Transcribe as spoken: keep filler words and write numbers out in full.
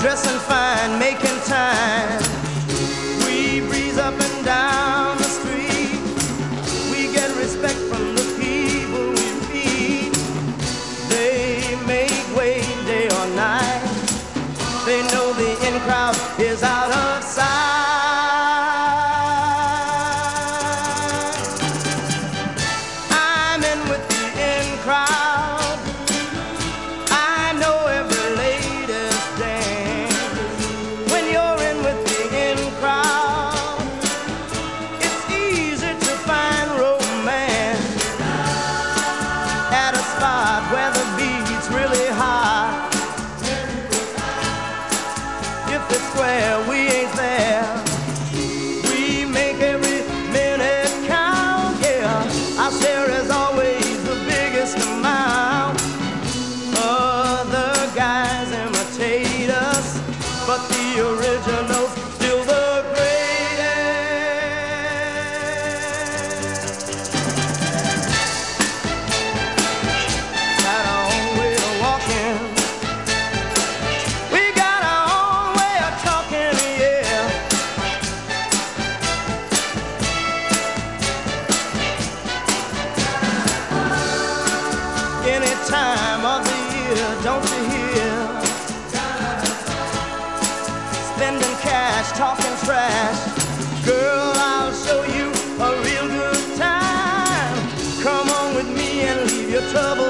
dressing fine, making time. We breeze up and down the street. We get respect from the people we meet. They make way day or night. They know the in crowd is out of sight. I'm in with the in crowd. I know every latest dance. When you're in with the in crowd, it's easy to find romance at a spot where the beat's really high. If it's square, we ain't there. We make every minute count, yeah. Our share is always the biggest amount. Other guys imitate us, but the original's still the greatest. Got our own way of walking. We got our own way of talking, yeah. Any time of the year, don't you hear? Spending cash, talking trash. Girl, I'll show you a real good time. Come on with me and leave your trouble